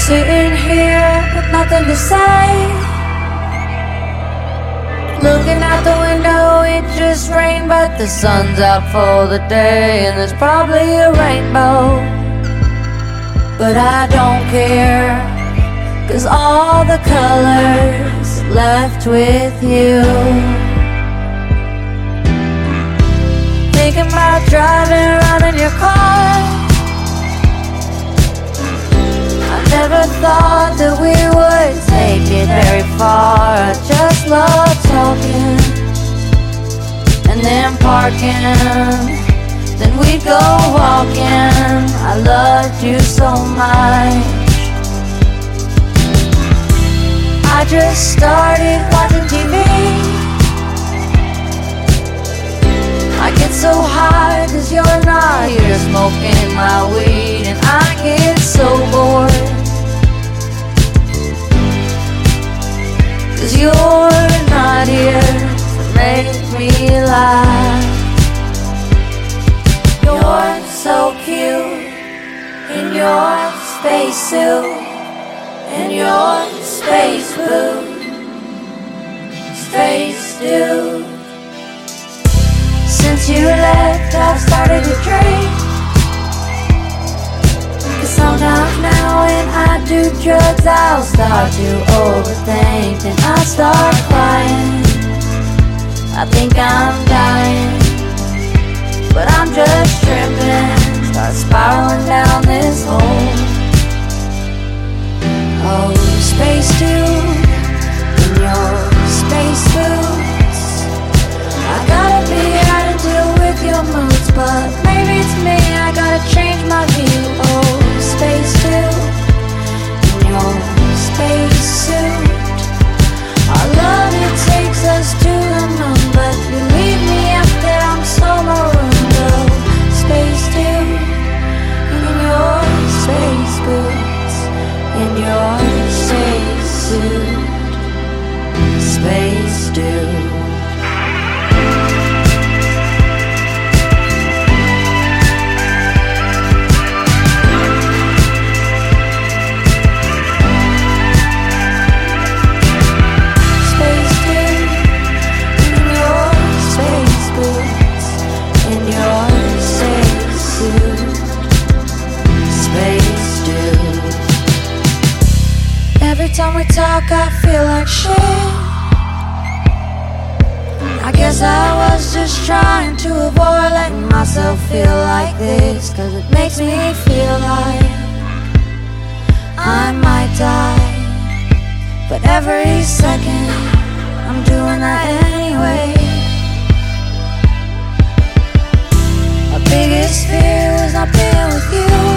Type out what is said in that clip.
Sitting here with nothing to say, looking out the window, it just rained, but the sun's out for the day, and there's probably a rainbow. But I don't care, 'cause all the colors left with you. Thinking about driving around in your car, I never thought that we would take it very far. I just love talking and then parking, then we'd go walking. I loved you so much. I just started watching TV. I get so high 'cause you're not here smoking my weed, and I get so bored 'cause you're not here to make me laugh. You're so cute in your spacesuit and your space boot, space dude. Since you left, I've started to drink, 'cause sometimes now when I do drugs, I'll start to overthink, and I start crying. I think I'm dying, but I'm just tripping. Start spiraling down this hole. Oh, space dude in your space boots, I gotta be hard to deal with your moods, but maybe it's me, I gotta change my view. Oh, space dude in your space suit, our love, it takes us to the moon, but you leave me up there, I'm so marooned. Oh, space dude in your space boots, in your space suit, space dude. Every time we talk, I feel like shit. I guess I was just trying to avoid letting myself feel like this, 'cause it makes me feel like I might die. But every second, I'm doing that anyway. My biggest fear was not being with you.